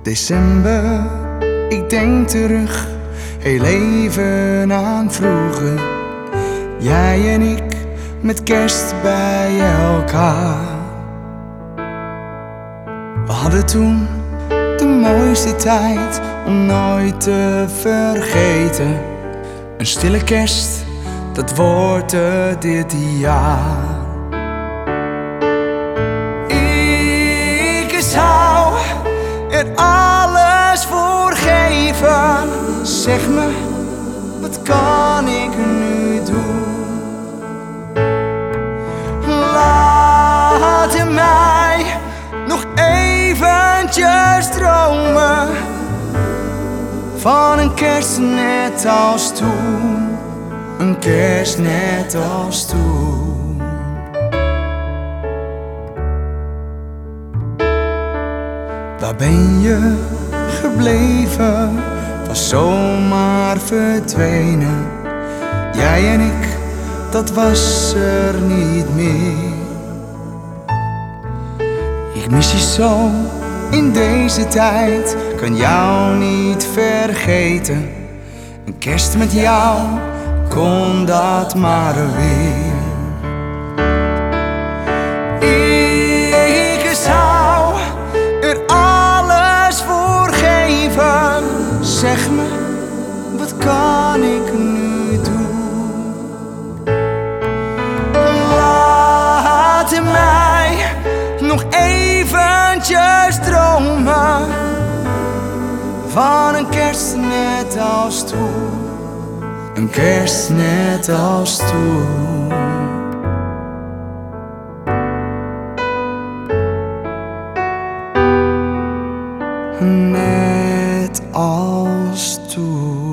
December, ik denk terug, heel even aan vroeger. Jij en ik met kerst bij elkaar. We hadden toen de mooiste tijd om nooit te vergeten. Een stille kerst, dat wordt het dit jaar. Ik zou er alles voor geven. Zeg me, wat kan ik nu doen? Laat mij nog eventjes dromen van een kerst net als toen. Een kerst net als toen. Waar ben je gebleven? Was zomaar verdwenen. Jij en ik, dat was er niet meer. Ik mis je zo in deze tijd, kan jou niet vergeten. Een kerst met jou, kon dat maar weer. Ik zou er alles voor geven. Zeg me, wat kan ik nu doen? Laat mij nog eventjes dromen van een kerst net als toen. Een kerst net als toen. Net als toen.